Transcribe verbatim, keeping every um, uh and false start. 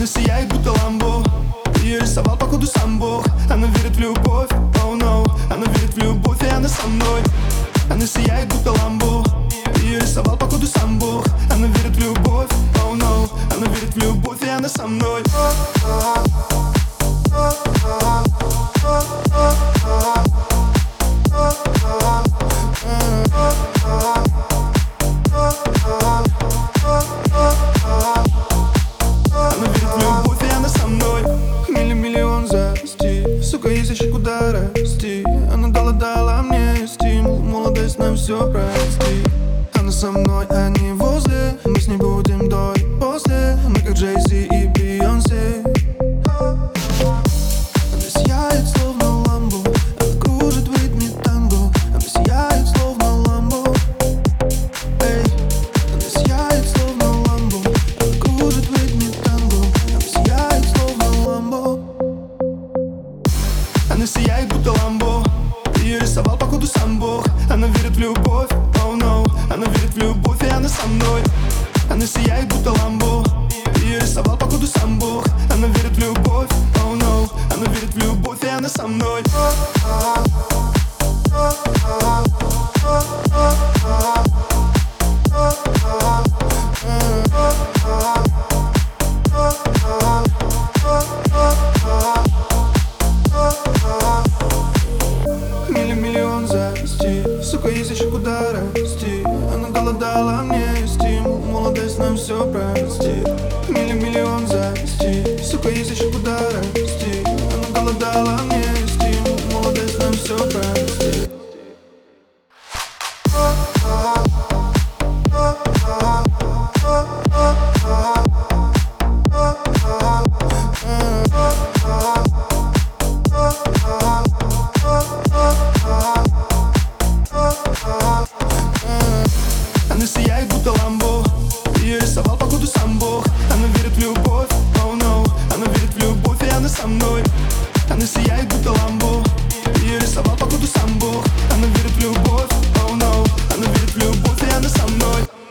Она сияет, будто ламбо. Ее рисовал, походу, сам Бог. Она верит в любовь, oh no. Она верит в любовь, и она со мной. Она сияет, будто ламбо. Ее рисовал, походу, сам Бог. Она верит в любовь, oh no. Она верит в любовь, и она со мной. Сука, есть еще куда расти. Она дала-дала мне стимул. Молодость нам все прости. Она со мной, а не возле. Мы с ней будем до и после. Мы как Джей-Зи и Бейонсе. Она сияет, словно ламбо. Она кружит в ритме танго. Она сияет, словно ламбо. Эй, она сияет, словно ламбо. Она кружит в ритме танго. Она сияет, словно ламбо. Она сияет, будто ламбо. Ее рисовал, походу, сам Бог. Она верит в любовь, oh no. Она верит в любовь, и она со мной. Она сияет, будто ламбо. Ее рисовал, походу, сам Бог. Она верит в любовь, oh no. Она верит в любовь, и она со мной. Миллион завести. Сука, есть еще куда расти. Она дала-дала мне стимул. Молодость нам все прости. Миллион завести. Сука, есть еще куда расти. Она дала-дала мне стимул. Молодость нам все прости. Она сияет, будто ламбо. Ее рисовал, походу, сам Бог. Она верит в любовь, oh no. Она верит в любовь, и она со мной. Она сияет, будто ламбо. Ее рисовал, походу, сам Бог. Она верит в любовь, oh no. Она верит в любовь, и она со мной.